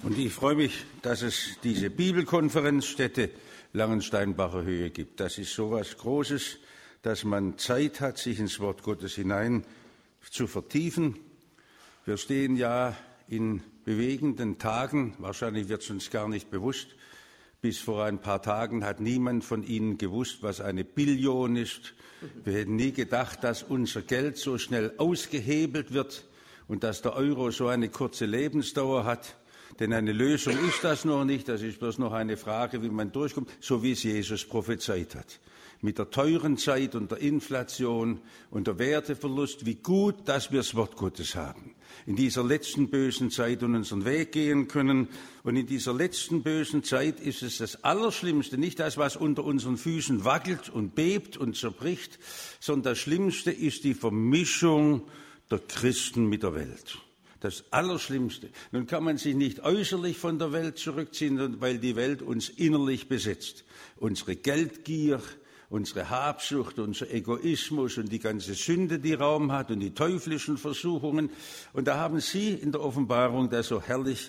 Und ich freue mich, dass es diese Bibelkonferenzstätte Langensteinbacher Höhe gibt. Das ist so etwas Großes, dass man Zeit hat, sich ins Wort Gottes hinein zu vertiefen. Wir stehen ja in bewegenden Tagen, wahrscheinlich wird es uns gar nicht bewusst. Bis vor ein paar Tagen hat niemand von Ihnen gewusst, was eine Billion ist. Wir hätten nie gedacht, dass unser Geld so schnell ausgehebelt wird und dass der Euro so eine kurze Lebensdauer hat. Denn eine Lösung ist das noch nicht, das ist bloß noch eine Frage, wie man durchkommt, so wie es Jesus prophezeit hat. Mit der teuren Zeit und der Inflation und der Werteverlust, wie gut, dass wir das Wort Gottes haben. In dieser letzten bösen Zeit unseren Weg gehen können. Und in dieser letzten bösen Zeit ist es das Allerschlimmste, nicht das, was unter unseren Füßen wackelt und bebt und zerbricht, sondern das Schlimmste ist die Vermischung der Christen mit der Welt. Das Allerschlimmste. Nun kann man sich nicht äußerlich von der Welt zurückziehen, weil die Welt uns innerlich besetzt. Unsere Geldgier, unsere Habsucht, unser Egoismus und die ganze Sünde, die Raum hat und die teuflischen Versuchungen. Und da haben Sie in der Offenbarung das so herrlich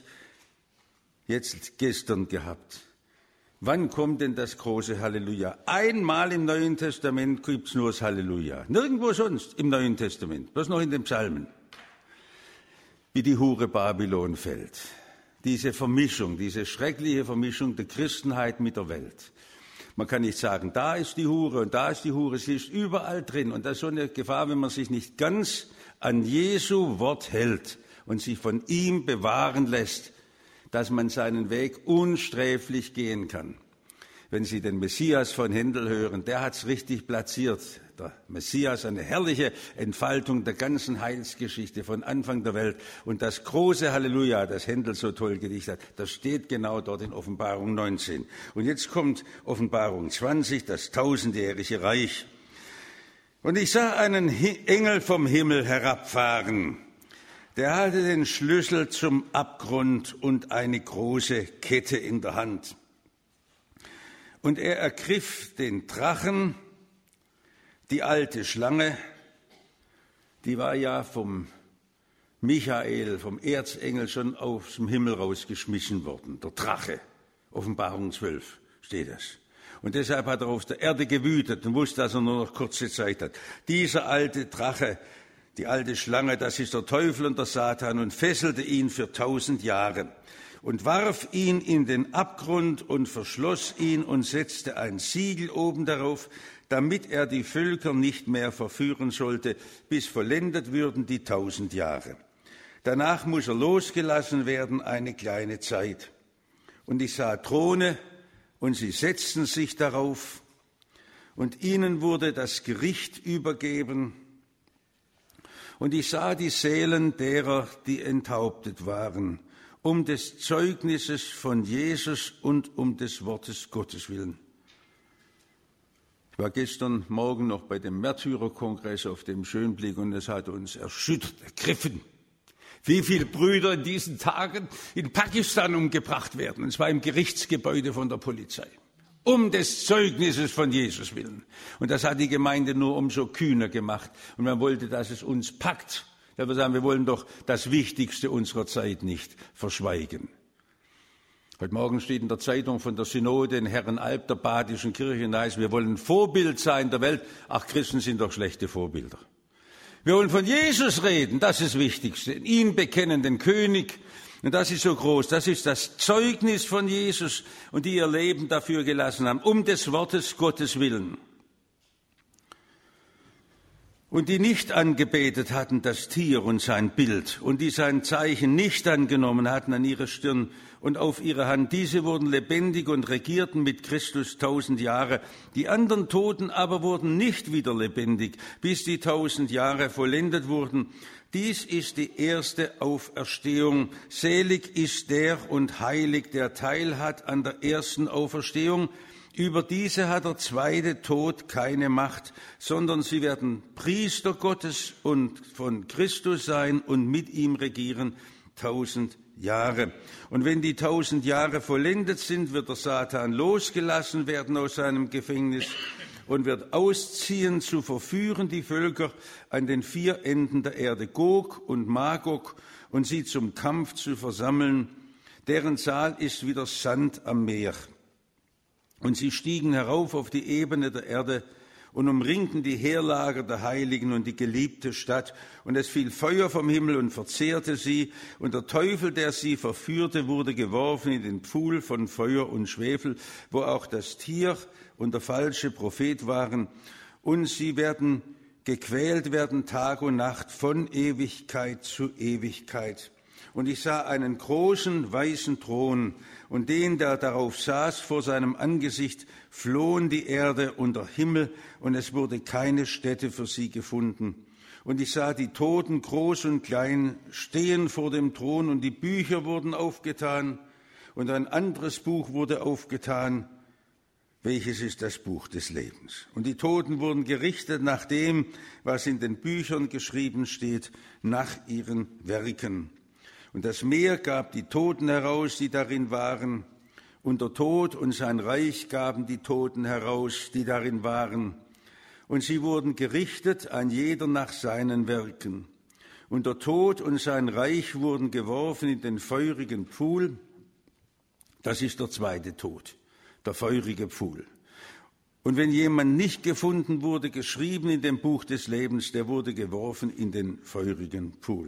jetzt gestern gehabt. Wann kommt denn das große Halleluja? Einmal im Neuen Testament gibt es nur das Halleluja. Nirgendwo sonst im Neuen Testament, bloß noch in den Psalmen. Wie die Hure Babylon fällt. Diese Vermischung, diese schreckliche Vermischung der Christenheit mit der Welt. Man kann nicht sagen, da ist die Hure und da ist die Hure, sie ist überall drin. Und das ist so eine Gefahr, wenn man sich nicht ganz an Jesu Wort hält und sich von ihm bewahren lässt, dass man seinen Weg unsträflich gehen kann. Wenn Sie den Messias von Händel hören, der hat es richtig platziert. Der Messias, eine herrliche Entfaltung der ganzen Heilsgeschichte von Anfang der Welt. Und das große Halleluja, das Händel so toll gedichtet hat, das steht genau dort in Offenbarung 19. Und jetzt kommt Offenbarung 20, das tausendjährige Reich. Und ich sah einen Engel vom Himmel herabfahren. Der hatte den Schlüssel zum Abgrund und eine große Kette in der Hand. Und er ergriff den Drachen, die alte Schlange, die war ja vom Michael, vom Erzengel schon aus dem Himmel rausgeschmissen worden. Der Drache, Offenbarung 12 steht das. Und deshalb hat er auf der Erde gewütet und wusste, dass er nur noch kurze Zeit hat. Dieser alte Drache, die alte Schlange, das ist der Teufel und der Satan und fesselte ihn für 1000 Jahre. Und warf ihn in den Abgrund und verschloss ihn und setzte ein Siegel oben darauf, damit er die Völker nicht mehr verführen sollte, bis vollendet würden die 1000 Jahre. Danach muss er losgelassen werden, eine kleine Zeit. Und ich sah Throne, und sie setzten sich darauf, und ihnen wurde das Gericht übergeben. Und ich sah die Seelen derer, die enthauptet waren, um des Zeugnisses von Jesus und um des Wortes Gottes willen. Ich war gestern Morgen noch bei dem Märtyrerkongress auf dem Schönblick und es hat uns erschüttert, ergriffen, wie viele Brüder in diesen Tagen in Pakistan umgebracht werden, und zwar im Gerichtsgebäude von der Polizei, um des Zeugnisses von Jesus willen. Und das hat die Gemeinde nur umso kühner gemacht. Und man wollte, dass es uns packt. Ja, wir sagen, wir wollen doch das Wichtigste unserer Zeit nicht verschweigen. Heute Morgen steht in der Zeitung von der Synode in Herrenalb der Badischen Kirche, da heißt, wir wollen Vorbild sein der Welt. Ach, Christen sind doch schlechte Vorbilder. Wir wollen von Jesus reden, das ist das Wichtigste. Ihn bekennen, den König. Und das ist so groß, das ist das Zeugnis von Jesus und die ihr Leben dafür gelassen haben, um des Wortes Gottes willen. Und die nicht angebetet hatten das Tier und sein Bild und die sein Zeichen nicht angenommen hatten an ihre Stirn und auf ihre Hand, diese wurden lebendig und regierten mit Christus 1000 Jahre. Die anderen Toten aber wurden nicht wieder lebendig, bis die 1000 Jahre vollendet wurden. Dies ist die erste Auferstehung. Selig ist der und heilig, der Teil hat an der ersten Auferstehung. Über diese hat der zweite Tod keine Macht, sondern sie werden Priester Gottes und von Christus sein und mit ihm regieren 1000 Jahre. Und wenn die 1000 Jahre vollendet sind, wird der Satan losgelassen werden aus seinem Gefängnis und wird ausziehen, zu verführen die Völker an den 4 Enden der Erde, Gog und Magog, und sie zum Kampf zu versammeln. Deren Zahl ist wie der Sand am Meer. Und sie stiegen herauf auf die Ebene der Erde und umringten die Heerlager der Heiligen und die geliebte Stadt. Und es fiel Feuer vom Himmel und verzehrte sie. Und der Teufel, der sie verführte, wurde geworfen in den Pfuhl von Feuer und Schwefel, wo auch das Tier und der falsche Prophet waren. Und sie werden gequält werden Tag und Nacht von Ewigkeit zu Ewigkeit. Und ich sah einen großen weißen Thron, und den, der darauf saß, vor seinem Angesicht flohen die Erde und der Himmel, und es wurde keine Stätte für sie gefunden. Und ich sah die Toten, groß und klein, stehen vor dem Thron, und die Bücher wurden aufgetan, und ein anderes Buch wurde aufgetan, welches ist das Buch des Lebens. Und die Toten wurden gerichtet nach dem, was in den Büchern geschrieben steht, nach ihren Werken. Und das Meer gab die Toten heraus, die darin waren, und der Tod und sein Reich gaben die Toten heraus, die darin waren. Und sie wurden gerichtet, ein jeder nach seinen Werken. Und der Tod und sein Reich wurden geworfen in den feurigen Pfuhl. Das ist der zweite Tod, der feurige Pfuhl. Und wenn jemand nicht gefunden wurde, geschrieben in dem Buch des Lebens, der wurde geworfen in den feurigen Pfuhl.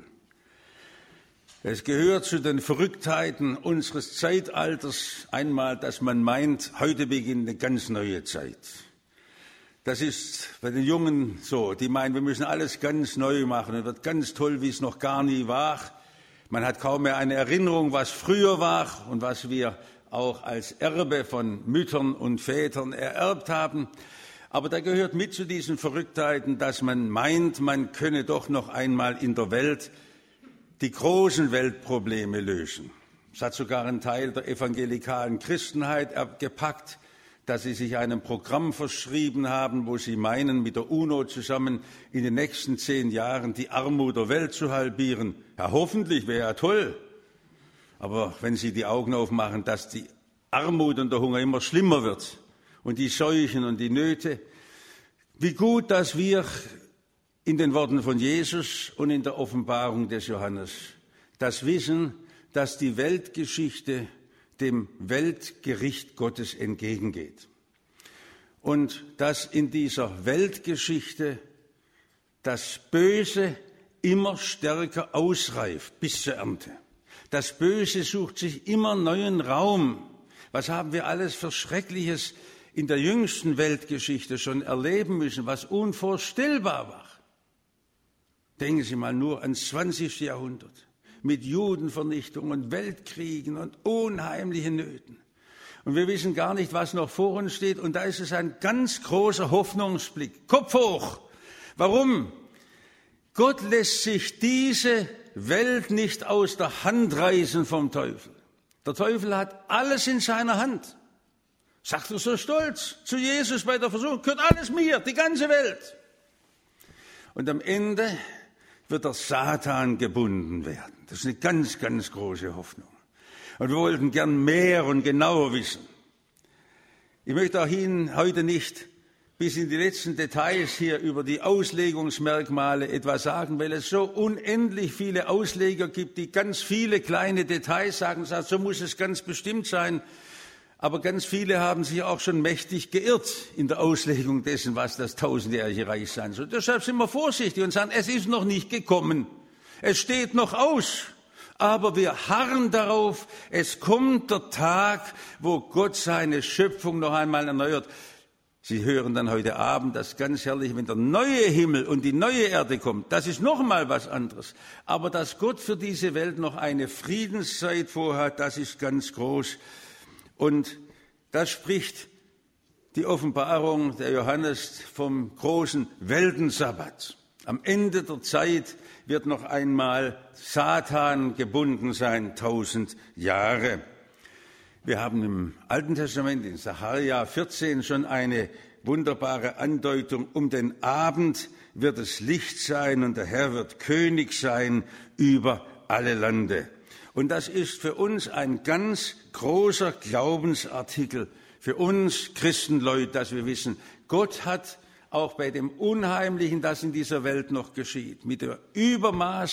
Es gehört zu den Verrücktheiten unseres Zeitalters einmal, dass man meint, heute beginnt eine ganz neue Zeit. Das ist bei den Jungen so, die meinen, wir müssen alles ganz neu machen, es wird ganz toll, wie es noch gar nie war. Man hat kaum mehr eine Erinnerung, was früher war und was wir auch als Erbe von Müttern und Vätern ererbt haben. Aber da gehört mit zu diesen Verrücktheiten, dass man meint, man könne doch noch einmal in der Welt die großen Weltprobleme lösen. Es hat sogar ein Teil der evangelikalen Christenheit gepackt, dass sie sich einem Programm verschrieben haben, wo sie meinen, mit der UNO zusammen in den nächsten 10 Jahren die Armut der Welt zu halbieren. Ja, hoffentlich, wäre ja toll. Aber wenn Sie die Augen aufmachen, dass die Armut und der Hunger immer schlimmer wird und die Seuchen und die Nöte, wie gut, dass wir in den Worten von Jesus und in der Offenbarung des Johannes das wissen, dass die Weltgeschichte dem Weltgericht Gottes entgegengeht. Und dass in dieser Weltgeschichte das Böse immer stärker ausreift bis zur Ernte. Das Böse sucht sich immer neuen Raum. Was haben wir alles für Schreckliches in der jüngsten Weltgeschichte schon erleben müssen, was unvorstellbar war. Denken Sie mal nur ans 20. Jahrhundert mit Judenvernichtung und Weltkriegen und unheimlichen Nöten. Und wir wissen gar nicht, was noch vor uns steht. Und da ist es ein ganz großer Hoffnungsblick. Kopf hoch! Warum? Gott lässt sich diese Welt nicht aus der Hand reißen vom Teufel. Der Teufel hat alles in seiner Hand. Sagt er so stolz zu Jesus bei der Versuchung, gehört alles mir, die ganze Welt. Und am Ende wird der Satan gebunden werden. Das ist eine ganz, ganz große Hoffnung. Und wir wollten gern mehr und genauer wissen. Ich möchte auch Ihnen heute nicht bis in die letzten Details hier über die Auslegungsmerkmale etwas sagen, weil es so unendlich viele Ausleger gibt, die ganz viele kleine Details sagen, so muss es ganz bestimmt sein. Aber ganz viele haben sich auch schon mächtig geirrt in der Auslegung dessen, was das tausendjährige Reich sein soll. Deshalb sind wir vorsichtig und sagen, es ist noch nicht gekommen. Es steht noch aus. Aber wir harren darauf, es kommt der Tag, wo Gott seine Schöpfung noch einmal erneuert. Sie hören dann heute Abend das ganz herrlich, wenn der neue Himmel und die neue Erde kommt. Das ist noch mal was anderes. Aber dass Gott für diese Welt noch eine Friedenszeit vorhat, das ist ganz groß. Und das spricht die Offenbarung der Johannes vom großen Weltensabbat. Am Ende der Zeit wird noch einmal Satan gebunden sein, 1000 Jahre. Wir haben im Alten Testament, in Sacharja 14, schon eine wunderbare Andeutung. Um den Abend wird es Licht sein und der Herr wird König sein über alle Lande. Und das ist für uns ein ganz großer Glaubensartikel, für uns Christenleute, dass wir wissen, Gott hat auch bei dem Unheimlichen, das in dieser Welt noch geschieht, mit dem Übermaß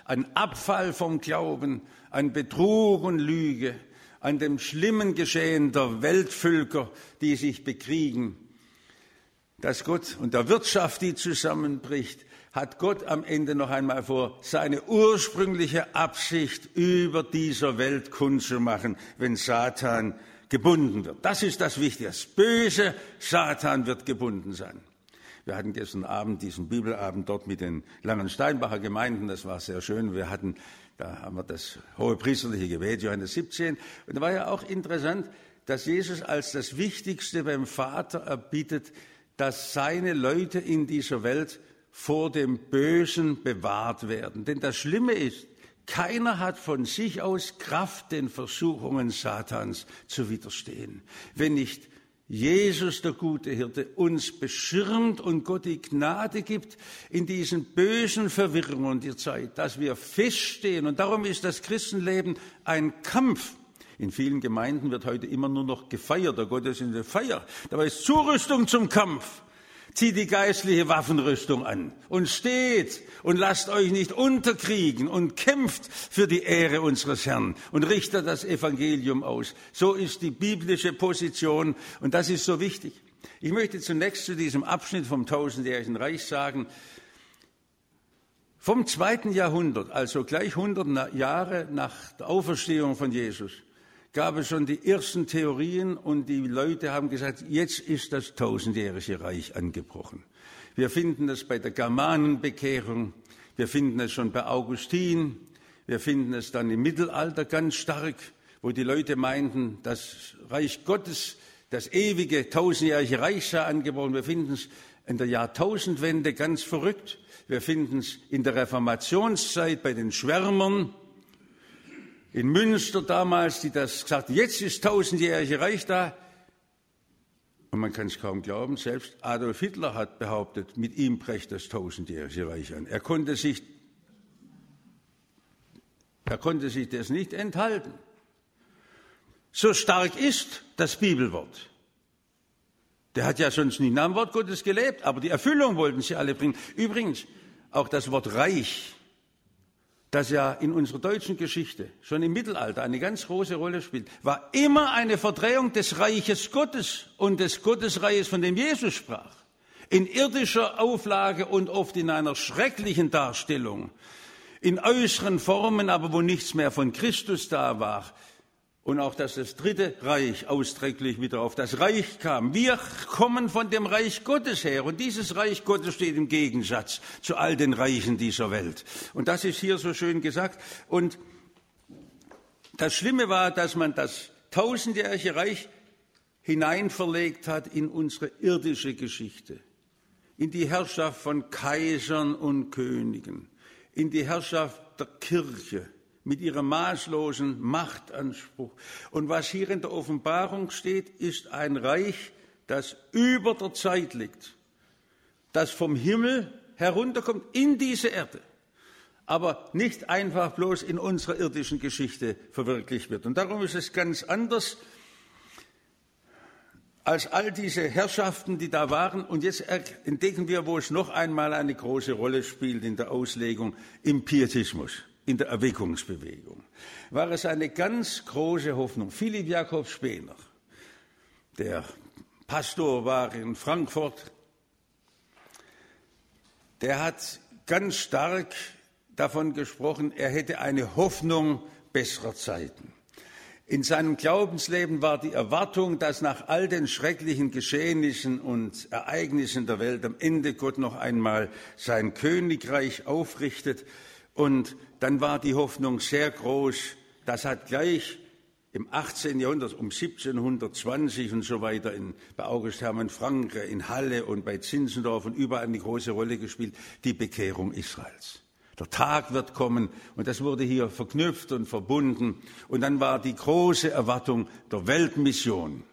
an Abfall vom Glauben, an Betrug und Lüge, an dem schlimmen Geschehen der Weltvölker, die sich bekriegen, dass Gott und der Wirtschaft, die zusammenbricht, hat Gott am Ende noch einmal vor, seine ursprüngliche Absicht über dieser Welt kundzumachen, wenn Satan gebunden wird. Das ist das Wichtige. Das böse Satan wird gebunden sein. Wir hatten gestern Abend diesen Bibelabend dort mit den Langensteinbacher Gemeinden. Das war sehr schön. Da haben wir das hohepriesterliche Gebet, Johannes 17. Und da war ja auch interessant, dass Jesus als das Wichtigste beim Vater erbittet, dass seine Leute in dieser Welt vor dem Bösen bewahrt werden. Denn das Schlimme ist, keiner hat von sich aus Kraft, den Versuchungen Satans zu widerstehen. Wenn nicht Jesus, der gute Hirte, uns beschirmt und Gott die Gnade gibt in diesen bösen Verwirrungen der Zeit, dass wir feststehen. Und darum ist das Christenleben ein Kampf. In vielen Gemeinden wird heute immer nur noch gefeiert, der Gottesdienst ist eine Feier. Dabei ist Zurüstung zum Kampf. Zieht die geistliche Waffenrüstung an und steht und lasst euch nicht unterkriegen und kämpft für die Ehre unseres Herrn und richtet das Evangelium aus. So ist die biblische Position und das ist so wichtig. Ich möchte zunächst zu diesem Abschnitt vom tausendjährigen Reich sagen, vom 2. Jahrhundert, also gleich 100 Jahre nach der Auferstehung von Jesus, gab es schon die ersten Theorien und die Leute haben gesagt, jetzt ist das tausendjährige Reich angebrochen. Wir finden es bei der Germanenbekehrung, wir finden es schon bei Augustin, wir finden es dann im Mittelalter ganz stark, wo die Leute meinten, das Reich Gottes, das ewige tausendjährige Reich sei angebrochen. Wir finden es in der Jahrtausendwende ganz verrückt. Wir finden es in der Reformationszeit bei den Schwärmern, in Münster damals, die das gesagt haben, jetzt ist tausendjährige Reich da. Und man kann es kaum glauben, selbst Adolf Hitler hat behauptet, mit ihm brecht das tausendjährige Reich an. Er konnte sich das nicht enthalten. So stark ist das Bibelwort. Der hat ja sonst nie nach dem Wort Gottes gelebt, aber die Erfüllung wollten sie alle bringen. Übrigens, auch das Wort Reich, das ja in unserer deutschen Geschichte schon im Mittelalter eine ganz große Rolle spielt, war immer eine Verdrehung des Reiches Gottes und des Gottesreiches, von dem Jesus sprach. In irdischer Auflage und oft in einer schrecklichen Darstellung, in äußeren Formen, aber wo nichts mehr von Christus da war. Und auch, dass das Dritte Reich ausdrücklich wieder auf das Reich kam. Wir kommen von dem Reich Gottes her. Und dieses Reich Gottes steht im Gegensatz zu all den Reichen dieser Welt. Und das ist hier so schön gesagt. Und das Schlimme war, dass man das tausendjährige Reich hineinverlegt hat in unsere irdische Geschichte. In die Herrschaft von Kaisern und Königen. In die Herrschaft der Kirche. Mit ihrem maßlosen Machtanspruch. Und was hier in der Offenbarung steht, ist ein Reich, das über der Zeit liegt, das vom Himmel herunterkommt in diese Erde, aber nicht einfach bloß in unserer irdischen Geschichte verwirklicht wird. Und darum ist es ganz anders als all diese Herrschaften, die da waren. Und jetzt entdecken wir, wo es noch einmal eine große Rolle spielt in der Auslegung, im Pietismus. In der Erweckungsbewegung war es eine ganz große Hoffnung. Philipp Jakob Spener, der Pastor war in Frankfurt, der hat ganz stark davon gesprochen, er hätte eine Hoffnung besserer Zeiten. In seinem Glaubensleben war die Erwartung, dass nach all den schrecklichen Geschehnissen und Ereignissen der Welt am Ende Gott noch einmal sein Königreich aufrichtet. Und dann war die Hoffnung sehr groß. Das hat gleich im 18. Jahrhundert, um 1720 und so weiter, bei August Hermann Francke, in Halle und bei Zinzendorf und überall eine große Rolle gespielt, die Bekehrung Israels. Der Tag wird kommen und das wurde hier verknüpft und verbunden. Und dann war die große Erwartung der Weltmission.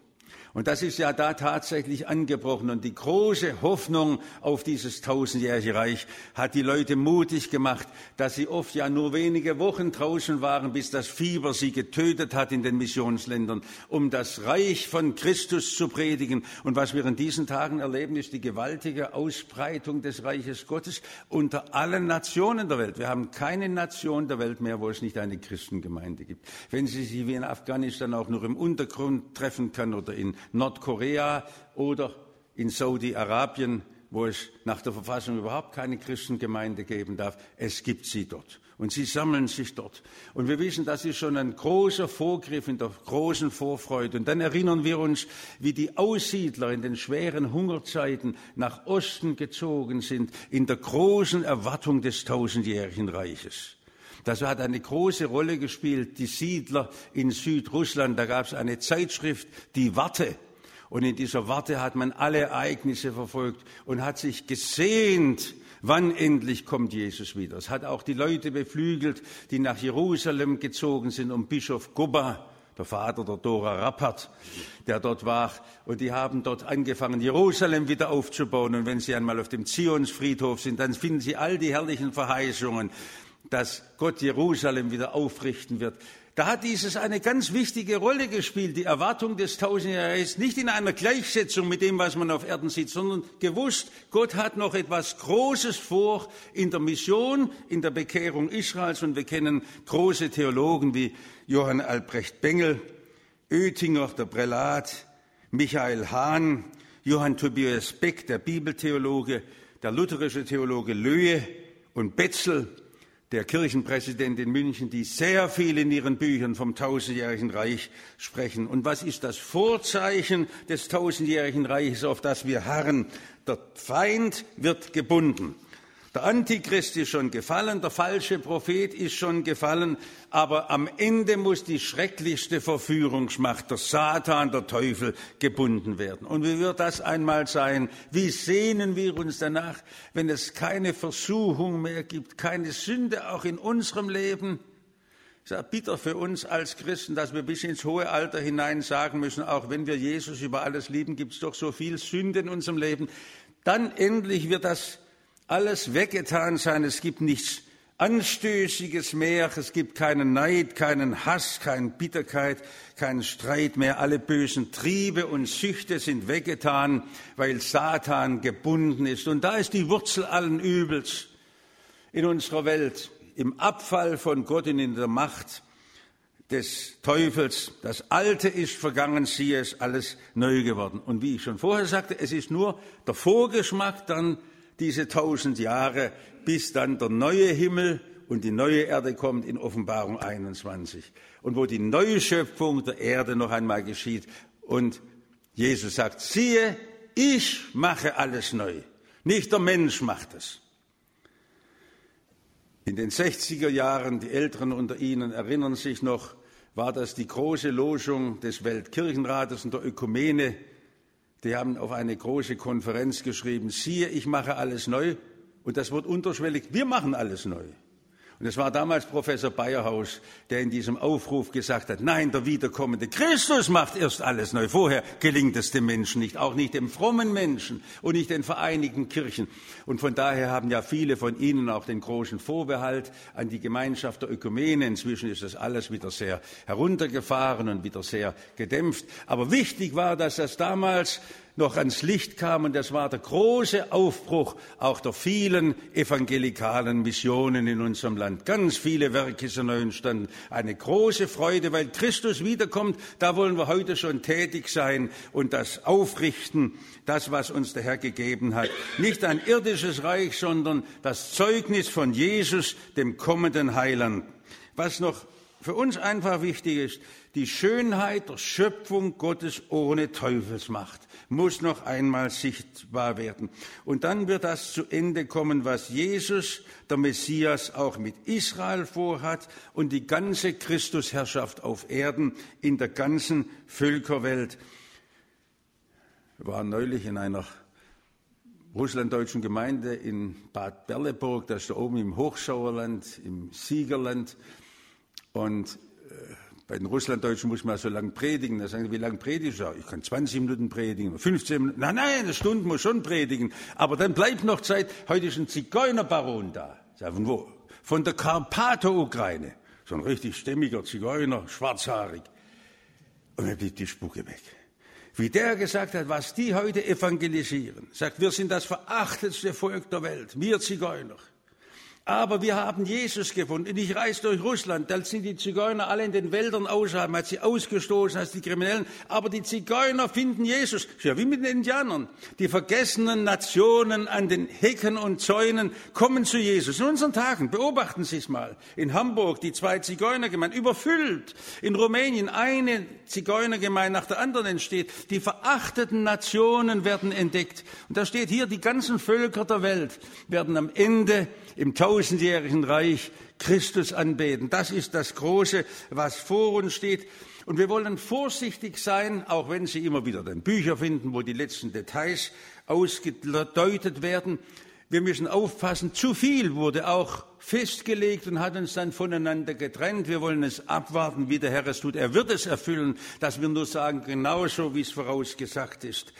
Und das ist ja da tatsächlich angebrochen. Und die große Hoffnung auf dieses tausendjährige Reich hat die Leute mutig gemacht, dass sie oft ja nur wenige Wochen draußen waren, bis das Fieber sie getötet hat in den Missionsländern, um das Reich von Christus zu predigen. Und was wir in diesen Tagen erleben, ist die gewaltige Ausbreitung des Reiches Gottes unter allen Nationen der Welt. Wir haben keine Nation der Welt mehr, wo es nicht eine Christengemeinde gibt. Wenn sie sich wie in Afghanistan auch nur im Untergrund treffen kann oder in Nordkorea oder in Saudi-Arabien, wo es nach der Verfassung überhaupt keine Christengemeinde geben darf. Es gibt sie dort und sie sammeln sich dort. Und wir wissen, das ist schon ein großer Vorgriff in der großen Vorfreude. Und dann erinnern wir uns, wie die Aussiedler in den schweren Hungerzeiten nach Osten gezogen sind, in der großen Erwartung des tausendjährigen Reiches. Das hat eine große Rolle gespielt, die Siedler in Südrussland. Da gab es eine Zeitschrift, die Warte. Und in dieser Warte hat man alle Ereignisse verfolgt und hat sich gesehnt, wann endlich kommt Jesus wieder. Es hat auch die Leute beflügelt, die nach Jerusalem gezogen sind, um Bischof Gobba, der Vater der Dora Rappert, der dort war. Und die haben dort angefangen, Jerusalem wieder aufzubauen. Und wenn Sie einmal auf dem Zionsfriedhof sind, dann finden Sie all die herrlichen Verheißungen, dass Gott Jerusalem wieder aufrichten wird. Da hat dieses eine ganz wichtige Rolle gespielt, die Erwartung des Tausendjährigen, nicht in einer Gleichsetzung mit dem, was man auf Erden sieht, sondern gewusst, Gott hat noch etwas Großes vor in der Mission, in der Bekehrung Israels. Und wir kennen große Theologen wie Johann Albrecht Bengel, Oettinger, der Prälat, Michael Hahn, Johann Tobias Beck, der Bibeltheologe, der lutherische Theologe Löhe und Betzel, der Kirchenpräsident in München, die sehr viel in ihren Büchern vom tausendjährigen Reich sprechen. Und was ist das Vorzeichen des tausendjährigen Reiches, auf das wir harren? Der Feind wird gebunden. Der Antichrist ist schon gefallen, der falsche Prophet ist schon gefallen, aber am Ende muss die schrecklichste Verführungsmacht, der Satan, der Teufel, gebunden werden. Und wie wird das einmal sein? Wie sehnen wir uns danach, wenn es keine Versuchung mehr gibt, keine Sünde auch in unserem Leben? Es ist ja bitter für uns als Christen, dass wir bis ins hohe Alter hinein sagen müssen, auch wenn wir Jesus über alles lieben, gibt es doch so viel Sünde in unserem Leben. Dann endlich wird das alles weggetan sein. Es gibt nichts Anstößiges mehr. Es gibt keinen Neid, keinen Hass, keine Bitterkeit, keinen Streit mehr. Alle bösen Triebe und Süchte sind weggetan, weil Satan gebunden ist. Und da ist die Wurzel allen Übels in unserer Welt, im Abfall von Gott und in der Macht des Teufels. Das Alte ist vergangen, siehe, es ist alles neu geworden. Und wie ich schon vorher sagte, es ist nur der Vorgeschmack dann diese 1000 Jahre, bis dann der neue Himmel und die neue Erde kommt in Offenbarung 21. Und wo die Neuschöpfung der Erde noch einmal geschieht. Und Jesus sagt, siehe, ich mache alles neu. Nicht der Mensch macht es. In den 60er Jahren, die Älteren unter Ihnen erinnern sich noch, war das die große Losung des Weltkirchenrates und der Ökumene. Die haben auf eine große Konferenz geschrieben, siehe, ich mache alles neu. Und das wird unterschwellig, wir machen alles neu. Und es war damals Professor Bayerhaus, der in diesem Aufruf gesagt hat, nein, der wiederkommende Christus macht erst alles neu. Vorher gelingt es dem Menschen nicht, auch nicht dem frommen Menschen und nicht den vereinigten Kirchen. Und von daher haben ja viele von Ihnen auch den großen Vorbehalt an die Gemeinschaft der Ökumene. Inzwischen ist das alles wieder sehr heruntergefahren und wieder sehr gedämpft. Aber wichtig war, dass das damals noch ans Licht kam, und das war der große Aufbruch auch der vielen evangelikalen Missionen in unserem Land. Ganz viele Werke sind neu entstanden. Eine große Freude, weil Christus wiederkommt. Da wollen wir heute schon tätig sein und das aufrichten, das, was uns der Herr gegeben hat. Nicht ein irdisches Reich, sondern das Zeugnis von Jesus, dem kommenden Heiland. Was noch für uns einfach wichtig ist, die Schönheit der Schöpfung Gottes ohne Teufelsmacht muss noch einmal sichtbar werden. Und dann wird das zu Ende kommen, was Jesus, der Messias, auch mit Israel vorhat und die ganze Christusherrschaft auf Erden in der ganzen Völkerwelt. Wir waren neulich in einer russlanddeutschen Gemeinde in Bad Berleburg, das ist da oben im Hochsauerland, im Siegerland. Und Bei den Russlanddeutschen muss man so lange predigen. Da sagen sie, wie lange predigst du? Ich kann 20 Minuten predigen, 15 Minuten. Nein, eine Stunde muss schon predigen. Aber dann bleibt noch Zeit. Heute ist ein Zigeunerbaron da. Von wo? Von der Karpato-Ukraine. So ein richtig stämmiger Zigeuner, schwarzhaarig. Und dann blieb die Spucke weg. Wie der gesagt hat, was die heute evangelisieren. Sagt, wir sind das verachtetste Volk der Welt. Wir Zigeuner. Aber wir haben Jesus gefunden. Ich reise durch Russland, da sind die Zigeuner alle in den Wäldern außerhalb, hat sie ausgestoßen als die Kriminellen. Aber die Zigeuner finden Jesus. Ja, wie mit den Indianern. Die vergessenen Nationen an den Hecken und Zäunen kommen zu Jesus. In unseren Tagen, beobachten Sie es mal. In Hamburg, die 2 Zigeunergemeinden, überfüllt. In Rumänien, eine Zigeunergemeinde nach der anderen entsteht. Die verachteten Nationen werden entdeckt. Und da steht hier, die ganzen Völker der Welt werden am Ende im 1000-jährigen Reich Christus anbeten. Das ist das Große, was vor uns steht. Und wir wollen vorsichtig sein, auch wenn Sie immer wieder dann Bücher finden, wo die letzten Details ausgedeutet werden. Wir müssen aufpassen, zu viel wurde auch festgelegt und hat uns dann voneinander getrennt. Wir wollen es abwarten, wie der Herr es tut. Er wird es erfüllen, dass wir nur sagen, genauso wie es vorausgesagt ist.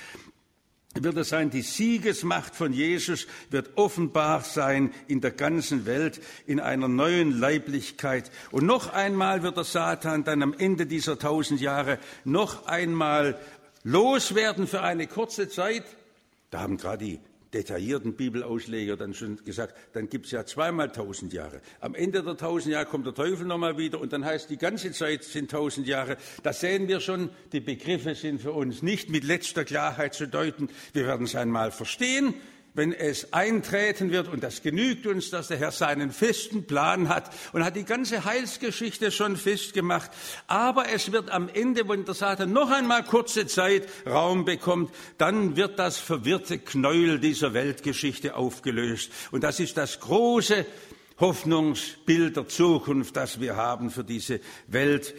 Wird es sein, die Siegesmacht von Jesus wird offenbar sein in der ganzen Welt, in einer neuen Leiblichkeit. Und noch einmal wird der Satan dann am Ende dieser 1000 Jahre noch einmal loswerden für eine kurze Zeit. Da haben gerade die detaillierten Bibelausleger dann schon gesagt, dann gibt es ja zweimal 1000 Jahre. Am Ende der 1000 Jahre kommt der Teufel nochmal wieder und dann heißt, die ganze Zeit sind 1000 Jahre. Da sehen wir schon, die Begriffe sind für uns nicht mit letzter Klarheit zu deuten. Wir werden es einmal verstehen, wenn es eintreten wird, und das genügt uns, dass der Herr seinen festen Plan hat und hat die ganze Heilsgeschichte schon festgemacht. Aber es wird am Ende, wenn der Satan noch einmal kurze Zeit Raum bekommt, dann wird das verwirrte Knäuel dieser Weltgeschichte aufgelöst. Und das ist das große Hoffnungsbild der Zukunft, das wir haben für diese Welt.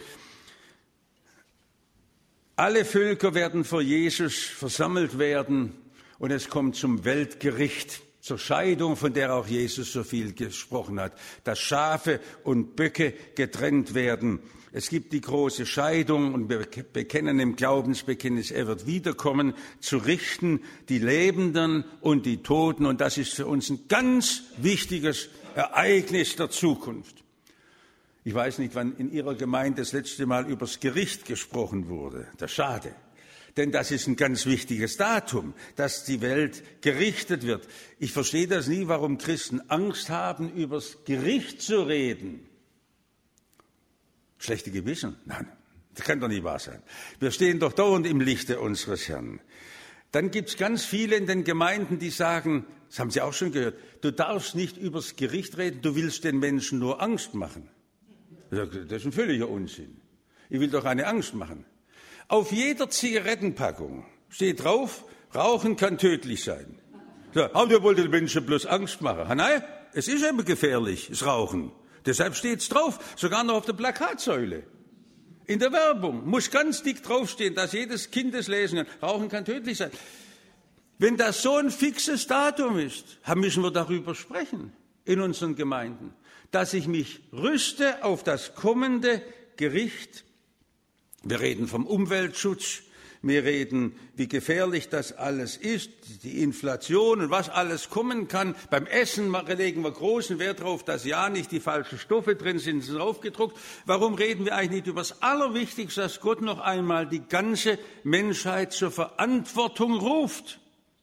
Alle Völker werden vor Jesus versammelt werden. Und es kommt zum Weltgericht, zur Scheidung, von der auch Jesus so viel gesprochen hat, dass Schafe und Böcke getrennt werden. Es gibt die große Scheidung und wir bekennen im Glaubensbekenntnis, er wird wiederkommen, zu richten die Lebenden und die Toten. Und das ist für uns ein ganz wichtiges Ereignis der Zukunft. Ich weiß nicht, wann in Ihrer Gemeinde das letzte Mal über das Gericht gesprochen wurde. Das ist schade. Denn das ist ein ganz wichtiges Datum, dass die Welt gerichtet wird. Ich verstehe das nie, warum Christen Angst haben, über das Gericht zu reden. Schlechte Gewissen? Nein, das kann doch nicht wahr sein. Wir stehen doch dauernd im Lichte unseres Herrn. Dann gibt es ganz viele in den Gemeinden, die sagen, das haben Sie auch schon gehört, du darfst nicht über das Gericht reden, du willst den Menschen nur Angst machen. Das ist ein völliger Unsinn. Ich will doch eine Angst machen. Auf jeder Zigarettenpackung steht drauf, Rauchen kann tödlich sein. Ja, aber ihr wollt den Menschen bloß Angst machen. Nein, es ist eben gefährlich, das Rauchen. Deshalb steht es drauf, sogar noch auf der Plakatsäule. In der Werbung muss ganz dick draufstehen, dass jedes Kind es lesen kann. Rauchen kann tödlich sein. Wenn das so ein fixes Datum ist, müssen wir darüber sprechen in unseren Gemeinden, dass ich mich rüste auf das kommende Gericht. Wir reden vom Umweltschutz, wir reden, wie gefährlich das alles ist, die Inflation und was alles kommen kann. Beim Essen legen wir großen Wert darauf, dass ja nicht die falschen Stoffe drin sind, sind draufgedruckt. Warum reden wir eigentlich nicht über das Allerwichtigste, dass Gott noch einmal die ganze Menschheit zur Verantwortung ruft?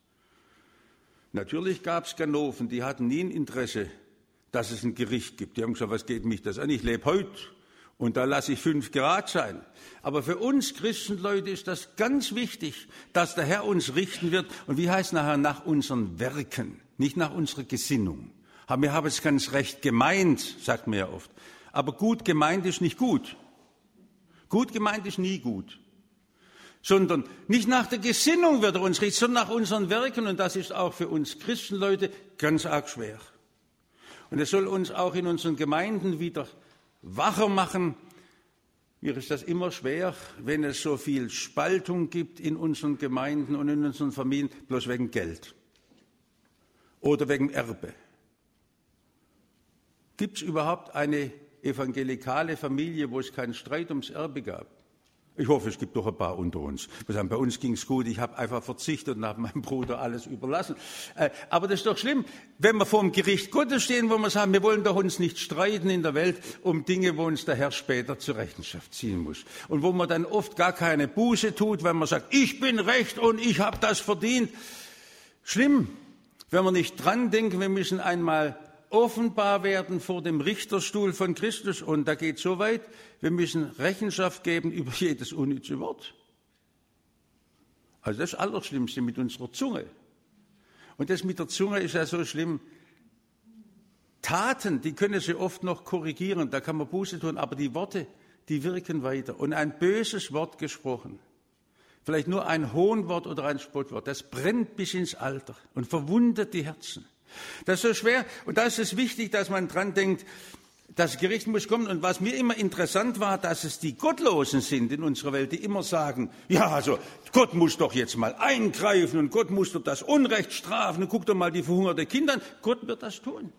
Natürlich gab es Ganoven, die hatten nie ein Interesse, dass es ein Gericht gibt. Die haben gesagt, was geht mich das an? Ich lebe heute. Und da lasse ich 5 Grad sein. Aber für uns Christenleute ist das ganz wichtig, dass der Herr uns richten wird. Und wie heißt nachher? Nach unseren Werken, nicht nach unserer Gesinnung. Wir haben es ganz recht gemeint, sagt man ja oft. Aber gut gemeint ist nicht gut. Gut gemeint ist nie gut. Sondern nicht nach der Gesinnung wird er uns richten, sondern nach unseren Werken. Und das ist auch für uns Christenleute ganz arg schwer. Und es soll uns auch in unseren Gemeinden wieder wacher machen. Mir ist das immer schwer, wenn es so viel Spaltung gibt in unseren Gemeinden und in unseren Familien, bloß wegen Geld oder wegen Erbe. Gibt es überhaupt eine evangelikale Familie, wo es keinen Streit ums Erbe gab. Ich hoffe, es gibt doch ein paar unter uns. Wir sagen, bei uns ging es gut, ich habe einfach verzichtet und habe meinem Bruder alles überlassen. Aber das ist doch schlimm, wenn wir vor dem Gericht Gottes stehen, wo wir sagen, wir wollen doch uns nicht streiten in der Welt um Dinge, wo uns der Herr später zur Rechenschaft ziehen muss. Und wo man dann oft gar keine Buße tut, wenn man sagt, ich bin recht und ich habe das verdient. Schlimm, wenn wir nicht dran denken, wir müssen einmal offenbar werden vor dem Richterstuhl von Christus. Und da geht es so weit, wir müssen Rechenschaft geben über jedes unnütze Wort. Also das Allerschlimmste mit unserer Zunge. Und das mit der Zunge ist ja so schlimm. Taten, die können sie oft noch korrigieren, da kann man Buße tun, aber die Worte, die wirken weiter. Und ein böses Wort gesprochen, vielleicht nur ein Hohnwort oder ein Spottwort, das brennt bis ins Alter und verwundet die Herzen. Das ist so schwer und da ist es wichtig, dass man dran denkt, das Gericht muss kommen. Und was mir immer interessant war, dass es die Gottlosen sind in unserer Welt, die immer sagen, ja, also Gott muss doch jetzt mal eingreifen und Gott muss doch das Unrecht strafen und guck doch mal die verhungerte Kinder an. Gott wird das tun.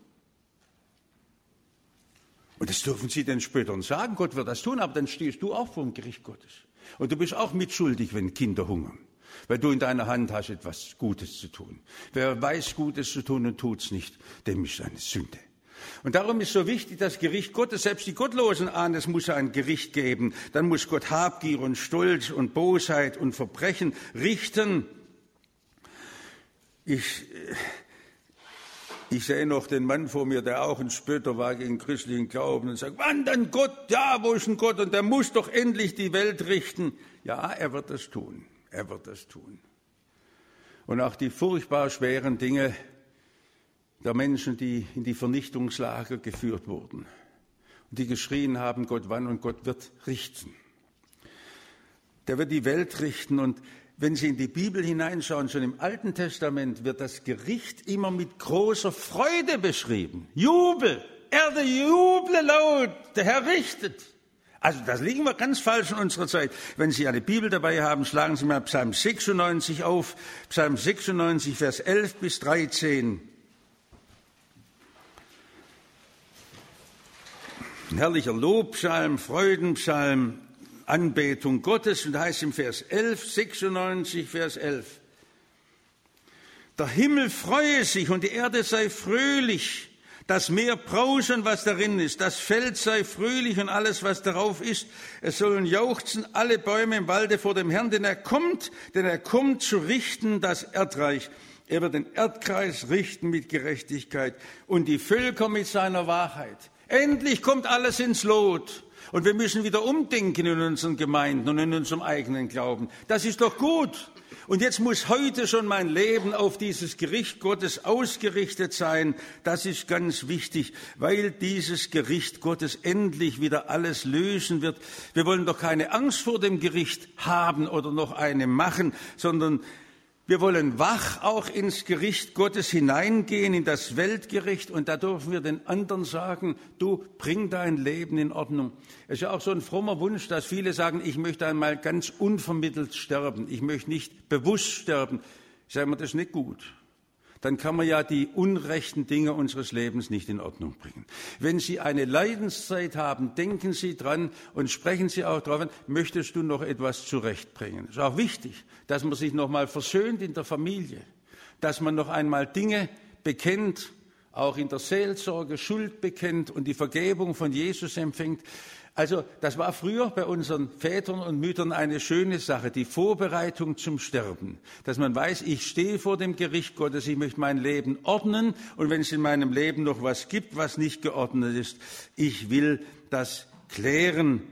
Und das dürfen Sie den Spöttern sagen, Gott wird das tun, aber dann stehst du auch vor dem Gericht Gottes. Und du bist auch mitschuldig, wenn Kinder hungern. Weil du in deiner Hand hast, etwas Gutes zu tun. Wer weiß, Gutes zu tun und tut's nicht, dem ist eine Sünde. Und darum ist so wichtig, das Gericht Gottes, selbst die Gottlosen ahnen, es muss ein Gericht geben. Dann muss Gott Habgier und Stolz und Bosheit und Verbrechen richten. Ich sehe noch den Mann vor mir, der auch ein Spötter war gegen christlichen Glauben und sagt, wann denn Gott? Ja, wo ist denn Gott? Und der muss doch endlich die Welt richten. Ja, er wird das tun. Er wird das tun. Und auch die furchtbar schweren Dinge der Menschen, die in die Vernichtungslager geführt wurden und die geschrien haben, Gott wann, und Gott wird richten. Der wird die Welt richten. Und wenn Sie in die Bibel hineinschauen, schon im Alten Testament wird das Gericht immer mit großer Freude beschrieben. Jubel, Erde, juble laut, der Herr richtet. Also das liegen wir ganz falsch in unserer Zeit. Wenn Sie eine Bibel dabei haben, schlagen Sie mal Psalm 96 auf. Psalm 96, Vers 11 bis 13. Ein herrlicher Lobpsalm, Freudenpsalm, Anbetung Gottes. Und da heißt im Vers 11, 96, Vers 11. Der Himmel freue sich und die Erde sei fröhlich. Das Meer brausen, was darin ist. Das Feld sei fröhlich und alles, was darauf ist. Es sollen jauchzen alle Bäume im Walde vor dem Herrn, denn er kommt zu richten das Erdreich. Er wird den Erdkreis richten mit Gerechtigkeit und die Völker mit seiner Wahrheit. Endlich kommt alles ins Lot. Und wir müssen wieder umdenken in unseren Gemeinden und in unserem eigenen Glauben. Das ist doch gut. Und jetzt muss heute schon mein Leben auf dieses Gericht Gottes ausgerichtet sein. Das ist ganz wichtig, weil dieses Gericht Gottes endlich wieder alles lösen wird. Wir wollen doch keine Angst vor dem Gericht haben oder noch eine machen, sondern wir wollen wach auch ins Gericht Gottes hineingehen, in das Weltgericht. Und da dürfen wir den anderen sagen, du, bring dein Leben in Ordnung. Es ist ja auch so ein frommer Wunsch, dass viele sagen, ich möchte einmal ganz unvermittelt sterben. Ich möchte nicht bewusst sterben. Ich sage mir, das ist nicht gut. Dann kann man ja die unrechten Dinge unseres Lebens nicht in Ordnung bringen. Wenn Sie eine Leidenszeit haben, denken Sie dran und sprechen Sie auch darauf an, möchtest du noch etwas zurechtbringen? Es ist auch wichtig, dass man sich noch mal versöhnt in der Familie, dass man noch einmal Dinge bekennt, auch in der Seelsorge Schuld bekennt und die Vergebung von Jesus empfängt. Also das war früher bei unseren Vätern und Müttern eine schöne Sache, die Vorbereitung zum Sterben. Dass man weiß, ich stehe vor dem Gericht Gottes, ich möchte mein Leben ordnen und wenn es in meinem Leben noch was gibt, was nicht geordnet ist, ich will das klären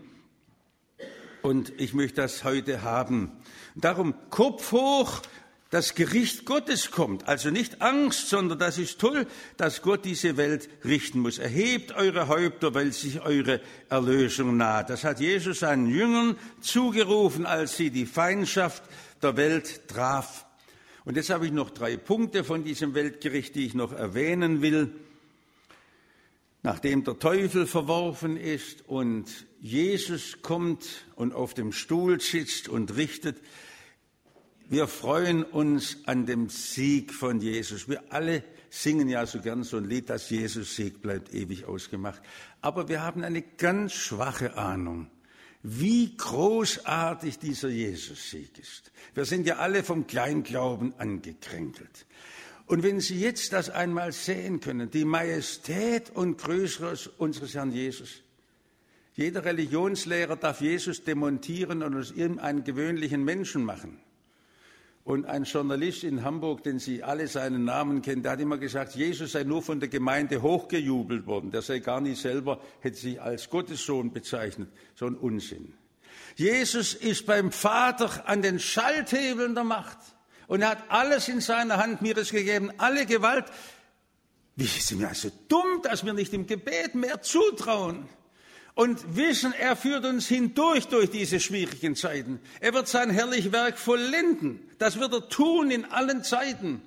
und ich möchte das heute haben. Darum Kopf hoch, das Gericht Gottes kommt. Also nicht Angst, sondern das ist toll, dass Gott diese Welt richten muss. Erhebt eure Häupter, weil sich eure Erlösung naht. Das hat Jesus seinen Jüngern zugerufen, als sie die Feindschaft der Welt traf. Und jetzt habe ich noch 3 Punkte von diesem Weltgericht, die ich noch erwähnen will. Nachdem der Teufel verworfen ist und Jesus kommt und auf dem Stuhl sitzt und richtet, wir freuen uns an dem Sieg von Jesus. Wir alle singen ja so gern so ein Lied, das Jesus-Sieg bleibt ewig ausgemacht. Aber wir haben eine ganz schwache Ahnung, wie großartig dieser Jesus-Sieg ist. Wir sind ja alle vom Kleinglauben angekränkelt. Und wenn Sie jetzt das einmal sehen können, die Majestät und Größe unseres Herrn Jesus. Jeder Religionslehrer darf Jesus demontieren und aus ihm einen gewöhnlichen Menschen machen. Und ein Journalist in Hamburg, den Sie alle seinen Namen kennen, der hat immer gesagt, Jesus sei nur von der Gemeinde hochgejubelt worden. Der sei gar nicht selber, hätte sich als Gottessohn bezeichnet. So ein Unsinn. Jesus ist beim Vater an den Schalthebeln der Macht. Und er hat alles in seiner Hand mir es gegeben, alle Gewalt. Wie sind wir also dumm, dass wir nicht im Gebet mehr zutrauen? Und wissen, er führt uns hindurch durch diese schwierigen Zeiten. Er wird sein herrliches Werk vollenden. Das wird er tun in allen Zeiten.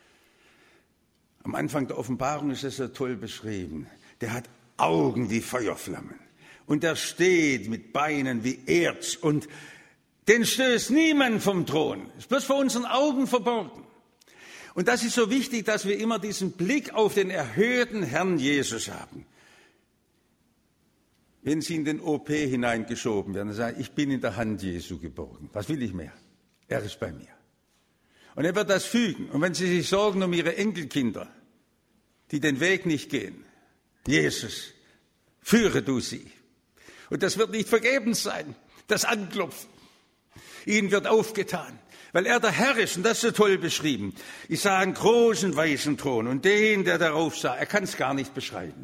Am Anfang der Offenbarung ist es so toll beschrieben. Der hat Augen wie Feuerflammen. Und er steht mit Beinen wie Erz. Und den stößt niemand vom Thron. Ist bloß vor unseren Augen verborgen. Und das ist so wichtig, dass wir immer diesen Blick auf den erhöhten Herrn Jesus haben. Wenn Sie in den OP hineingeschoben werden, dann sagen Sie, ich bin in der Hand Jesu geborgen. Was will ich mehr? Er ist bei mir. Und er wird das fügen. Und wenn Sie sich sorgen um Ihre Enkelkinder, die den Weg nicht gehen, Jesus, führe du sie. Und das wird nicht vergebens sein, das Anklopfen. Ihnen wird aufgetan, weil er der Herr ist. Und das ist so toll beschrieben. Ich sah einen großen weißen Thron und den, der darauf sah, er kann es gar nicht beschreiben.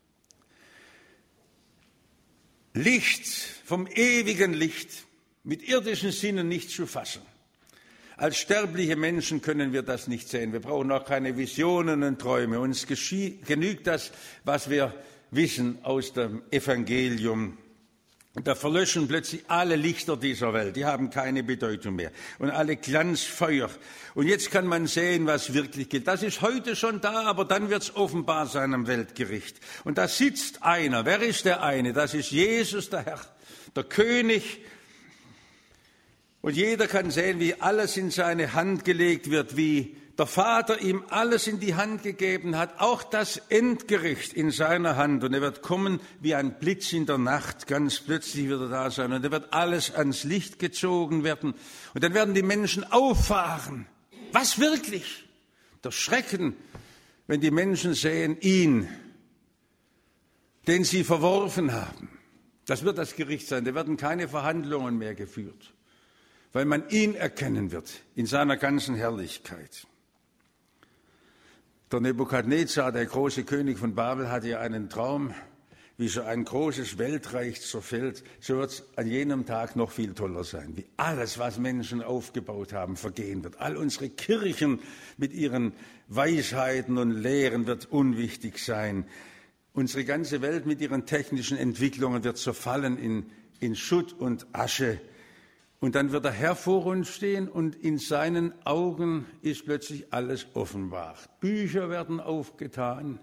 Licht, vom ewigen Licht, mit irdischen Sinnen nicht zu fassen. Als sterbliche Menschen können wir das nicht sehen. Wir brauchen auch keine Visionen und Träume. Uns genügt das, was wir wissen aus dem Evangelium. Und da verlöschen plötzlich alle Lichter dieser Welt. Die haben keine Bedeutung mehr. Und alle Glanzfeuer. Und jetzt kann man sehen, was wirklich gilt. Das ist heute schon da, aber dann wird es offenbar sein am Weltgericht. Und da sitzt einer. Wer ist der eine? Das ist Jesus, der Herr, der König. Und jeder kann sehen, wie alles in seine Hand gelegt wird, wie der Vater ihm alles in die Hand gegeben hat, auch das Endgericht in seiner Hand. Und er wird kommen wie ein Blitz in der Nacht, ganz plötzlich wird er da sein. Und er wird alles ans Licht gezogen werden. Und dann werden die Menschen auffahren. Was wirklich? Der Schrecken, wenn die Menschen sehen, ihn, den sie verworfen haben. Das wird das Gericht sein. Da werden keine Verhandlungen mehr geführt, weil man ihn erkennen wird in seiner ganzen Herrlichkeit. Der Nebukadnezar, der große König von Babel, hatte ja einen Traum, wie so ein großes Weltreich zerfällt. So wird es an jenem Tag noch viel toller sein, wie alles, was Menschen aufgebaut haben, vergehen wird. All unsere Kirchen mit ihren Weisheiten und Lehren wird unwichtig sein. Unsere ganze Welt mit ihren technischen Entwicklungen wird zerfallen in Schutt und Asche. Und dann wird der Herr vor uns stehen und in seinen Augen ist plötzlich alles offenbart. Bücher werden aufgetan.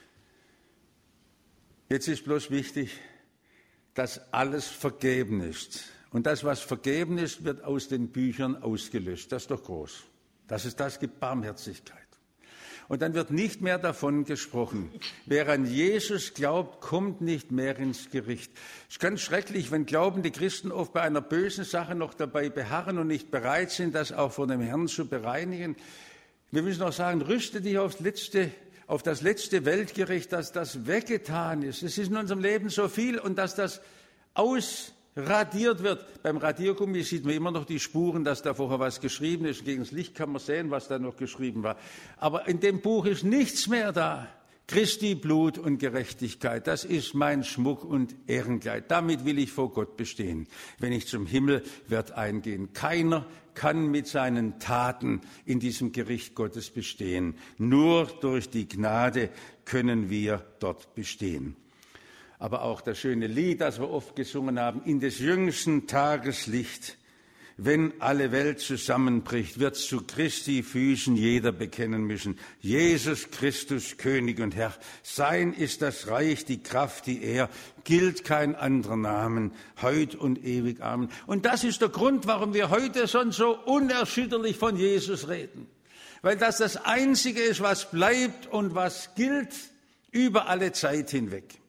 Jetzt ist bloß wichtig, dass alles vergeben ist. Und das, was vergeben ist, wird aus den Büchern ausgelöscht. Das ist doch groß. Dass es das gibt, Barmherzigkeit. Und dann wird nicht mehr davon gesprochen. Wer an Jesus glaubt, kommt nicht mehr ins Gericht. Es ist ganz schrecklich, wenn glaubende Christen oft bei einer bösen Sache noch dabei beharren und nicht bereit sind, das auch vor dem Herrn zu bereinigen. Wir müssen auch sagen, rüste dich auf das letzte Weltgericht, dass das weggetan ist. Es ist in unserem Leben so viel und dass das ausradiert wird. Beim Radiergummi sieht man immer noch die Spuren, dass da vorher was geschrieben ist. Gegen das Licht kann man sehen, was da noch geschrieben war. Aber in dem Buch ist nichts mehr da. Christi Blut und Gerechtigkeit, das ist mein Schmuck und Ehrenkleid. Damit will ich vor Gott bestehen, wenn ich zum Himmel werde eingehen. Keiner kann mit seinen Taten in diesem Gericht Gottes bestehen. Nur durch die Gnade können wir dort bestehen. Aber auch das schöne Lied, das wir oft gesungen haben, in des jüngsten Tages Licht, wenn alle Welt zusammenbricht, wird zu Christi Füßen jeder bekennen müssen. Jesus Christus, König und Herr. Sein ist das Reich, die Kraft, die Ehre. Gilt kein anderer Namen, heut und ewig. Amen. Und das ist der Grund, warum wir heute schon so unerschütterlich von Jesus reden. weil das Einzige ist, was bleibt und was gilt über alle Zeit hinweg.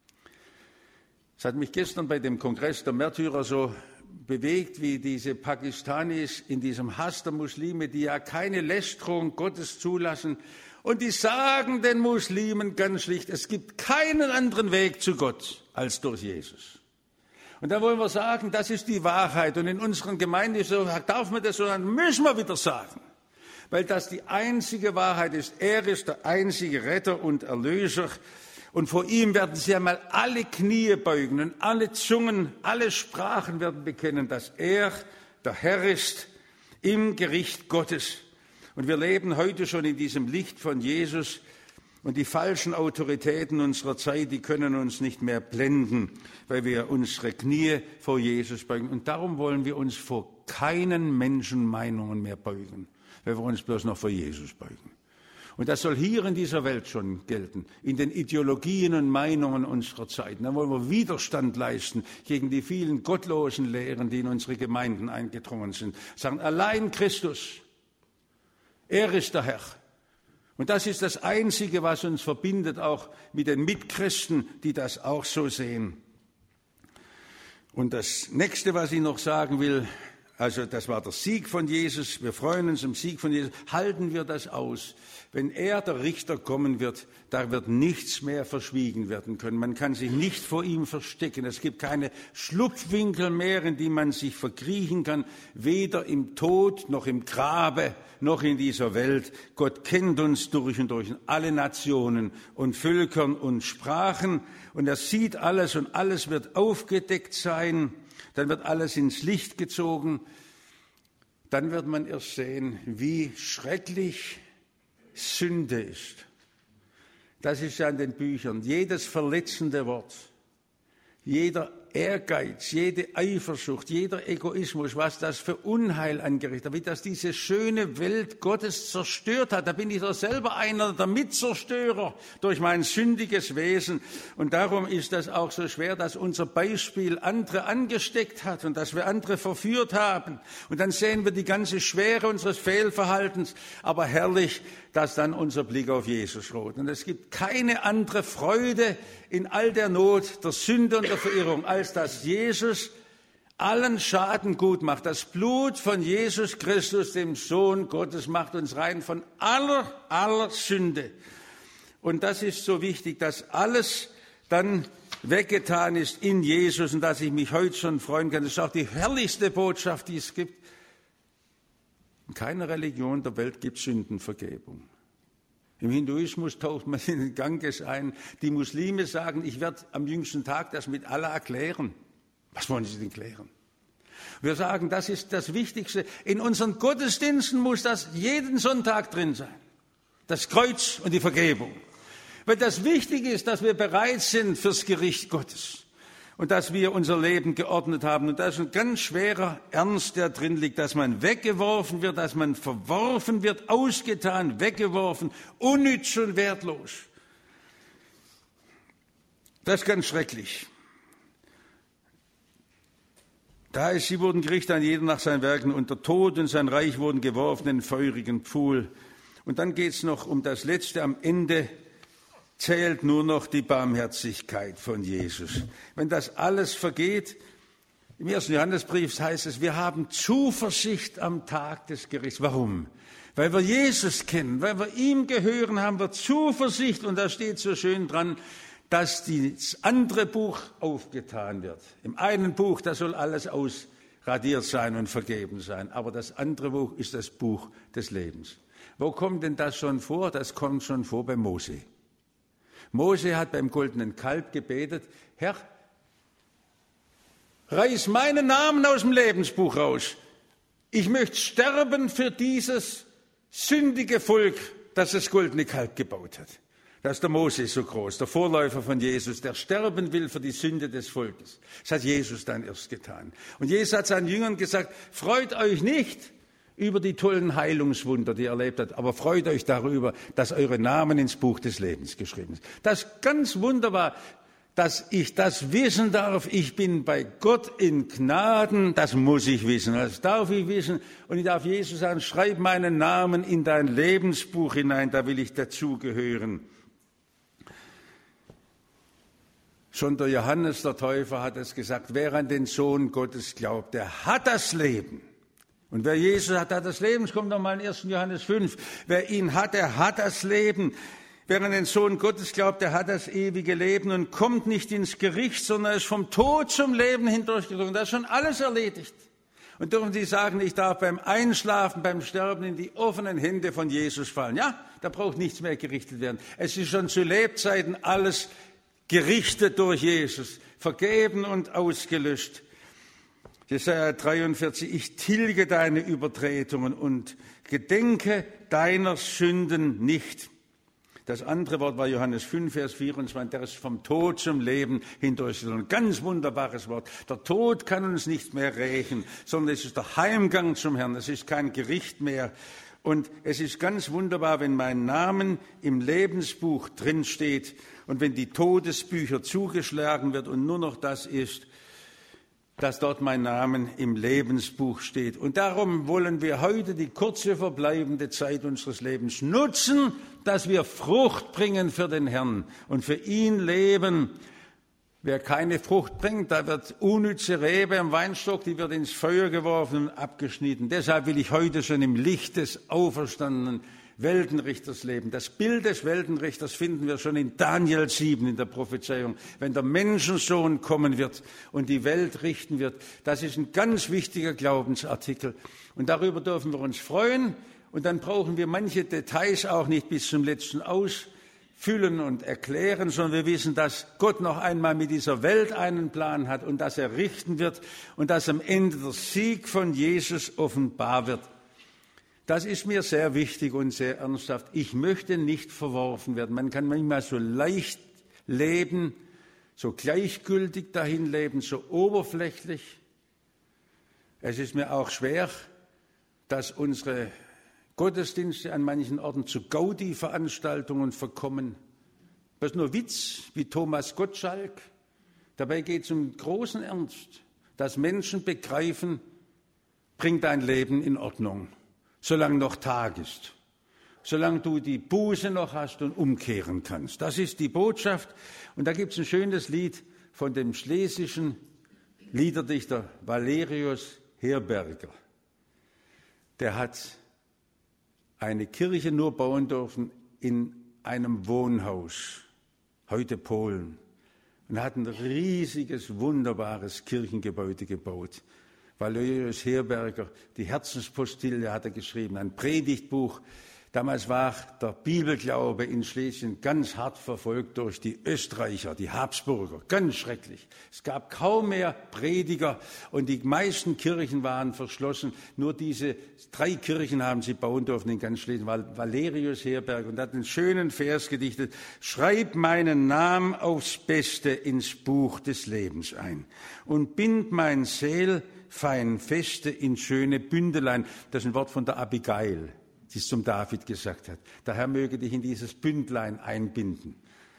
Es hat mich gestern bei dem Kongress der Märtyrer so bewegt, wie diese Pakistanis in diesem Hass der Muslime, die ja keine Lästerung Gottes zulassen, und die sagen den Muslimen ganz schlicht, es gibt keinen anderen Weg zu Gott als durch Jesus. Und da wollen wir sagen, das ist die Wahrheit. Und in unseren Gemeinden so, darf man das so, dann müssen wir wieder sagen. Weil das die einzige Wahrheit ist. Er ist der einzige Retter und Erlöser. Und vor ihm werden sich einmal alle Knie beugen und alle Zungen, alle Sprachen werden bekennen, dass er der Herr ist im Gericht Gottes. Und wir leben heute schon in diesem Licht von Jesus. Und die falschen Autoritäten unserer Zeit, die können uns nicht mehr blenden, weil wir unsere Knie vor Jesus beugen. Und darum wollen wir uns vor keinen Menschenmeinungen mehr beugen, weil wir uns bloß noch vor Jesus beugen. Und das soll hier in dieser Welt schon gelten, in den Ideologien und Meinungen unserer Zeit. Da wollen wir Widerstand leisten gegen die vielen gottlosen Lehren, die in unsere Gemeinden eingedrungen sind. Sagen, allein Christus, er ist der Herr. Und das ist das Einzige, was uns verbindet, auch mit den Mitchristen, die das auch so sehen. Und das Nächste, was ich noch sagen will, also das war der Sieg von Jesus, wir freuen uns am Sieg von Jesus, halten wir das aus. Wenn er, der Richter, kommen wird, da wird nichts mehr verschwiegen werden können. Man kann sich nicht vor ihm verstecken. Es gibt keine Schlupfwinkel mehr, in die man sich verkriechen kann, weder im Tod, noch im Grabe, noch in dieser Welt. Gott kennt uns durch und durch, in alle Nationen und Völkern und Sprachen. Und er sieht alles und alles wird aufgedeckt sein. Dann wird alles ins Licht gezogen. Dann wird man erst sehen, wie schrecklich Sünde ist. Das ist ja in den Büchern. Jedes verletzende Wort, jeder Ehrgeiz, jede Eifersucht, jeder Egoismus, was das für Unheil angerichtet hat, wie das diese schöne Welt Gottes zerstört hat. Da bin ich doch selber einer der Mitzerstörer durch mein sündiges Wesen. Und darum ist das auch so schwer, dass unser Beispiel andere angesteckt hat und dass wir andere verführt haben. Und dann sehen wir die ganze Schwere unseres Fehlverhaltens. Aber herrlich, dass dann unser Blick auf Jesus ruht. Und es gibt keine andere Freude in all der Not, der Sünde und der Verirrung, als dass Jesus allen Schaden gut macht. Das Blut von Jesus Christus, dem Sohn Gottes, macht uns rein von aller Sünde. Und das ist so wichtig, dass alles dann weggetan ist in Jesus und dass ich mich heute schon freuen kann. Das ist auch die herrlichste Botschaft, die es gibt. In keiner Religion der Welt gibt es Sündenvergebung. Im Hinduismus taucht man in den Ganges ein. Die Muslime sagen, ich werde am jüngsten Tag das mit Allah klären. Was wollen Sie denn klären? Wir sagen, das ist das Wichtigste. In unseren Gottesdiensten muss das jeden Sonntag drin sein. Das Kreuz und die Vergebung. Weil das Wichtige ist, dass wir bereit sind fürs Gericht Gottes. Und dass wir unser Leben geordnet haben. Und das ist ein ganz schwerer Ernst, der drin liegt, dass man weggeworfen wird, dass man verworfen wird, ausgetan, weggeworfen, unnütz und wertlos. Das ist ganz schrecklich. Da ist, sie wurden gerichtet an jeder nach seinen Werken und der Tod und sein Reich wurden geworfen in den feurigen Pfuhl. Und dann geht es noch um das Letzte am Ende. Zählt nur noch die Barmherzigkeit von Jesus. Wenn das alles vergeht, im 1. Johannesbrief heißt es, wir haben Zuversicht am Tag des Gerichts. Warum? Weil wir Jesus kennen, weil wir ihm gehören, haben wir Zuversicht. Und da steht so schön dran, dass das andere Buch aufgetan wird. Im einen Buch, da soll alles ausradiert sein und vergeben sein. Aber das andere Buch ist das Buch des Lebens. Wo kommt denn das schon vor? Das kommt schon vor bei Mose. Mose hat beim goldenen Kalb gebetet, Herr, reiß meinen Namen aus dem Lebensbuch raus. Ich möchte sterben für dieses sündige Volk, das das goldene Kalb gebaut hat. Da ist der Mose so groß, der Vorläufer von Jesus, der sterben will für die Sünde des Volkes. Das hat Jesus dann erst getan. Und Jesus hat seinen Jüngern gesagt, freut euch nicht über die tollen Heilungswunder, die er erlebt hat. Aber freut euch darüber, dass eure Namen ins Buch des Lebens geschrieben sind. Das ist ganz wunderbar. dass ich das wissen darf, ich bin bei Gott in Gnaden, das muss ich wissen, das darf ich wissen. Und ich darf Jesus sagen, schreib meinen Namen in dein Lebensbuch hinein, da will ich dazugehören. Schon der Johannes der Täufer hat es gesagt, wer an den Sohn Gottes glaubt, der hat das Leben. Und wer Jesus hat, hat das Leben. Es kommt nochmal in 1. Johannes 5. Wer ihn hat, der hat das Leben. Wer an den Sohn Gottes glaubt, der hat das ewige Leben und kommt nicht ins Gericht, sondern ist vom Tod zum Leben hindurchgedrungen. Das ist schon alles erledigt. Und dürfen Sie sagen, ich darf beim Einschlafen, beim Sterben in die offenen Hände von Jesus fallen. Ja, da braucht nichts mehr gerichtet werden. Es ist schon zu Lebzeiten alles gerichtet durch Jesus, vergeben und ausgelöscht. Jesaja 43, ich tilge deine Übertretungen und gedenke deiner Sünden nicht. Das andere Wort war Johannes 5, Vers 24, der ist vom Tod zum Leben hindurchgegangen. Ein ganz wunderbares Wort. Der Tod kann uns nicht mehr rächen, sondern es ist der Heimgang zum Herrn. Es ist kein Gericht mehr. Und es ist ganz wunderbar, wenn mein Name im Lebensbuch drinsteht und wenn die Todesbücher zugeschlagen wird und nur noch das ist, dass dort mein Name im Lebensbuch steht. Und darum wollen wir heute die kurze verbleibende Zeit unseres Lebens nutzen, dass wir Frucht bringen für den Herrn und für ihn leben. Wer keine Frucht bringt, da wird unnütze Rebe am Weinstock, die wird ins Feuer geworfen und abgeschnitten. Deshalb will ich heute schon im Licht des auferstandenen Weltenrichters leben. Das Bild des Weltenrichters finden wir schon in Daniel 7 in der Prophezeiung. Wenn der Menschensohn kommen wird und die Welt richten wird, das ist ein ganz wichtiger Glaubensartikel. Und darüber dürfen wir uns freuen. Und dann brauchen wir manche Details auch nicht bis zum letzten ausfüllen und erklären, sondern wir wissen, dass Gott noch einmal mit dieser Welt einen Plan hat und dass er richten wird und dass am Ende der Sieg von Jesus offenbar wird. Das ist mir sehr wichtig und sehr ernsthaft. Ich möchte nicht verworfen werden. Man kann manchmal so leicht leben, so gleichgültig dahin leben, so oberflächlich. Es ist mir auch schwer, dass unsere Gottesdienste an manchen Orten zu Gaudi-Veranstaltungen verkommen. Das ist nur Witz, wie Thomas Gottschalk. Dabei geht es um großen Ernst, dass Menschen begreifen, bring dein Leben in Ordnung. Solange noch Tag ist, solange du die Buße noch hast und umkehren kannst. Das ist die Botschaft. Und da gibt es ein schönes Lied von dem schlesischen Liederdichter Valerius Herberger. Der hat eine Kirche nur bauen dürfen in einem Wohnhaus, heute Polen, und hat ein riesiges, wunderbares Kirchengebäude gebaut. Valerius Herberger, die Herzenspostille hat er geschrieben, ein Predigtbuch. Damals war der Bibelglaube in Schlesien ganz hart verfolgt durch die Österreicher, die Habsburger, ganz schrecklich. Es gab kaum mehr Prediger und die meisten Kirchen waren verschlossen. Nur diese 3 Kirchen haben sie bauen dürfen in ganz Schlesien. Valerius Herberger und hat einen schönen Vers gedichtet: Schreib meinen Namen aufs Beste ins Buch des Lebens ein und bind mein Seel fein feste in schöne Bündelein. Das ist ein Wort von der Abigail, die es zum David gesagt hat. Der Herr möge dich in dieses Bündlein einbinden.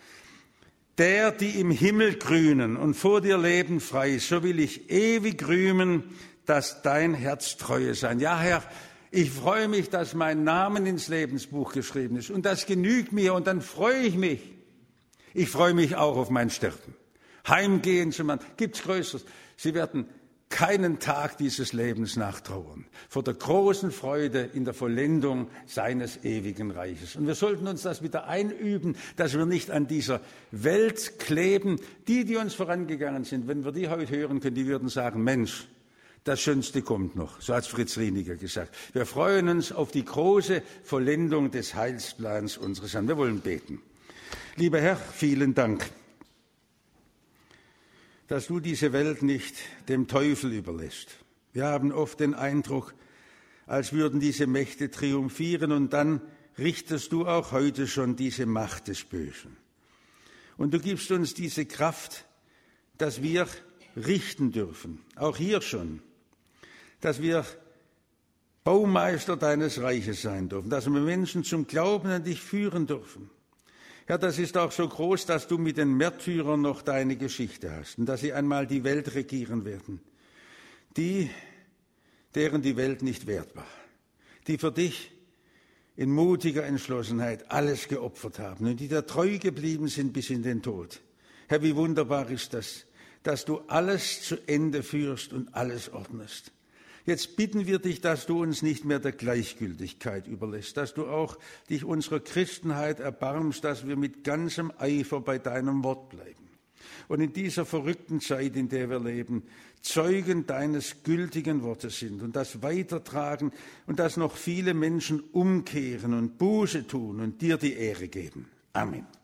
Der, die im Himmel grünen und vor dir leben frei, so will ich ewig rühmen, dass dein Herz treue sein. Ja, Herr, ich freue mich, dass mein Name ins Lebensbuch geschrieben ist. Und das genügt mir und dann freue ich mich. Ich freue mich auch auf mein Sterben. Heimgehen zum Mann. Gibt's Größeres? Sie werden keinen Tag dieses Lebens nachtrauern, vor der großen Freude in der Vollendung seines ewigen Reiches. Und wir sollten uns das wieder einüben, dass wir nicht an dieser Welt kleben. Die uns vorangegangen sind, wenn wir die heute hören können, die würden sagen, Mensch, das Schönste kommt noch. So hat Fritz Rieniger gesagt. Wir freuen uns auf die große Vollendung des Heilsplans unseres Herrn. Wir wollen beten. Lieber Herr, vielen Dank, dass du diese Welt nicht dem Teufel überlässt. Wir haben oft den Eindruck, als würden diese Mächte triumphieren, und dann richtest du auch heute schon diese Macht des Bösen. Und du gibst uns diese Kraft, dass wir richten dürfen, auch hier schon, dass wir Baumeister deines Reiches sein dürfen, dass wir Menschen zum Glauben an dich führen dürfen. Herr, das ist auch so groß, dass du mit den Märtyrern noch deine Geschichte hast und dass sie einmal die Welt regieren werden. Die, deren die Welt nicht wert war, die für dich in mutiger Entschlossenheit alles geopfert haben und die da treu geblieben sind bis in den Tod. Herr, wie wunderbar ist das, dass du alles zu Ende führst und alles ordnest. Jetzt bitten wir dich, dass du uns nicht mehr der Gleichgültigkeit überlässt, dass du auch dich unserer Christenheit erbarmst, dass wir mit ganzem Eifer bei deinem Wort bleiben. Und in dieser verrückten Zeit, in der wir leben, Zeugen deines gültigen Wortes sind und das weitertragen und dass noch viele Menschen umkehren und Buße tun und dir die Ehre geben. Amen.